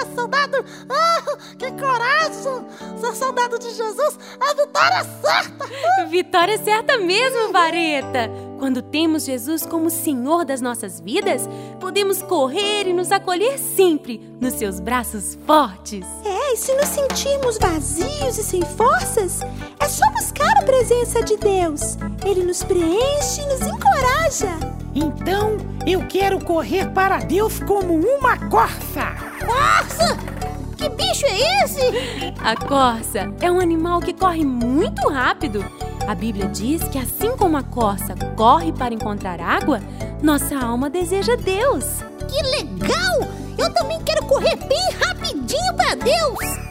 ser soldado. Que coragem! Ser soldado de Jesus, a vitória é certa. Vitória certa mesmo, Vareta. Quando temos Jesus como Senhor das nossas vidas, podemos correr e nos acolher sempre nos seus braços fortes. E se nos sentirmos vazios e sem forças, é só buscar a presença de Deus. Ele nos preenche e nos encoraja. Então, eu quero correr para Deus como uma corça. Corça? Que bicho é esse? A corça é um animal que corre muito rápido. A Bíblia diz que assim como a corça corre para encontrar água, nossa alma deseja Deus. Que legal! Eu também quero correr bem rapidinho para Deus.